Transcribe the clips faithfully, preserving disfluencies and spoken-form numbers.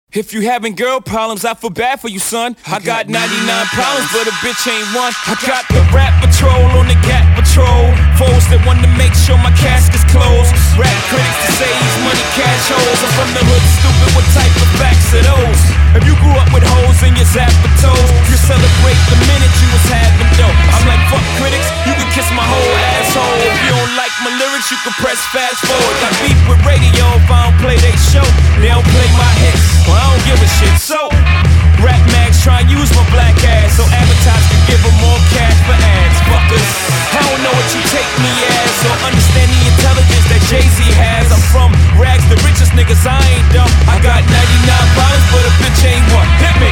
If you having girl problems, I feel bad for you, son. I got ninety-nine problems, but a bitch ain't one. I got the rap patrol on the Gap patrol. Foes that want to make sure my casket's closed. Rap critics to say he's money cash holes. I'm from the hood, stupid, what type of facts are those? If you grew up with hoes in your zapper toes, you celebrate the minute you was having dope. I'm like, fuck critics, you can kiss my whole asshole. If you don't like my lyrics, you can press fast forward. Got beef with radio if I don't play they show. They don't play my hits, well, I don't give a shit. So, rap mags try and use my black ass so advertisers can give them more cash for ads. Fuckers, I don't know what you take me as, or understand the intelligence that Jay-Z has. I'm from rags, the richest niggas, I ain't dumb. I got ninety-nine problems, but a bitch ain't one. Hit me.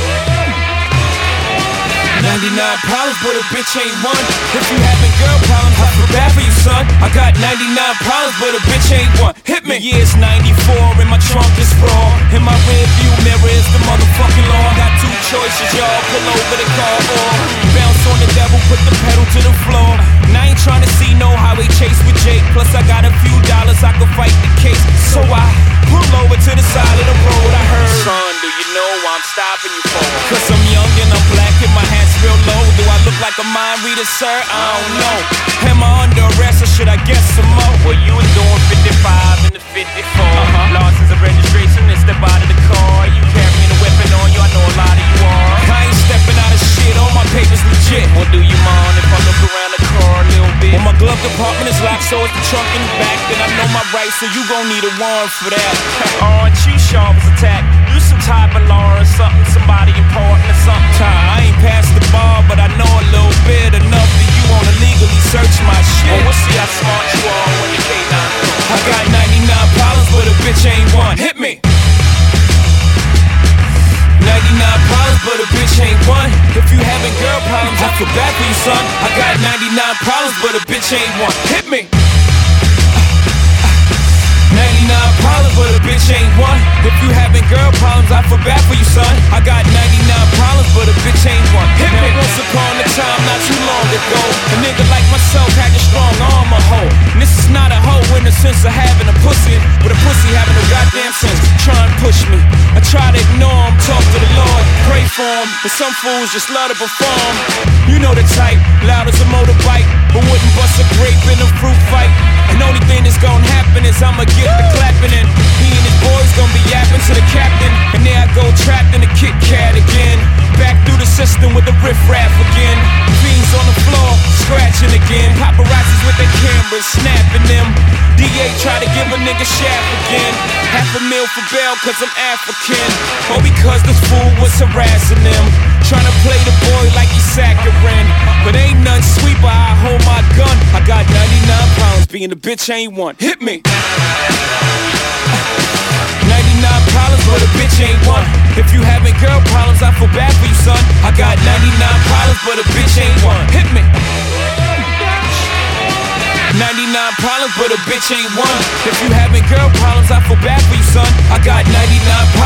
ninety-nine problems, but a bitch ain't one. If you having girl problems, I feel bad for you, son. I got ninety-nine problems, but a bitch ain't one. Hit me. The year's ninety-four, and my trunk is raw. In my rear view mirror is the motherfucking law. I got two choices, y'all. Pull over the car or bounce on the devil, put the pedal to the floor. And I ain't trying to see no highway chase with Jake. Plus I got a few dollars, I can fight the case. So I pull over to the side of the road. I heard, son, do you know why I'm stopping you for? Cause I'm young and I'm black and my hat's real low. Do I look like a mind reader, sir? I don't know. Am I under arrest or should I guess some more? Well, you was doing fifty-five in the fifty-four. Uh-huh. License and registration and step out of the car. You carrying a weapon on you, I know a lot of you are. I ain't stepping out of shit, all my papers legit. Well, do you mind if I look around the car a little bit? Well, my glove compartment is locked, so it's the trunk in the back. Then I know my rights, so you gon' need a warrant for that. Aren't you sharp as attack? You some type of law or something, somebody important or something. I ain't past the bar, but I know a little bit enough that you wanna legally search my shit. Oh, we'll see how smart you are when the K nine comes. I got ninety-nine problems, but a bitch ain't one. Hit me. ninety-nine problems, but a bitch ain't one. If you having girl problems, I feel bad for you, son. I got ninety-nine problems, but a bitch ain't one. Hit me. ninety-nine problems, but a bitch ain't one. If you having girl problems, I feel bad for you, son. I got ninety-nine problems, but a bitch ain't one. Hit me. Now, once upon a time, not too long ago, a nigga like myself had a strong arm, a hoe. And this is not a hoe in the sense of having a pussy, but a pussy having no goddamn sense. Try and push me. I try to ignore him, talk to the Lord, pray for him. But some fools just love to perform. You know the type, loud as a motorbike, but wouldn't bust a grape in a fruit fight. And only thing that's gonna happen is I'ma get the clapping and he and his boys gonna be yapping to the captain. And there I go trapped in a Kit Kat again. Back through the system with the riff-raff again. Fiends on the floor, scratching again. Paparazzis with their cameras, snapping them. D A try to give a nigga shaft again. Half a mil for bail cause I'm African. Or because this fool was harassing them. Trying to play the boy like he's saccharine. But ain't none sweet but I hold my gun. I got ninety-nine pounds, being a bitch ain't one. Hit me. ninety-nine problems, but a bitch ain't one. If you having girl problems, I feel bad for you, son. I got ninety-nine problems, but a bitch ain't one. Hit me. ninety-nine problems, but a bitch ain't one. If you having girl problems, I feel bad for you, son. I got ninety-nine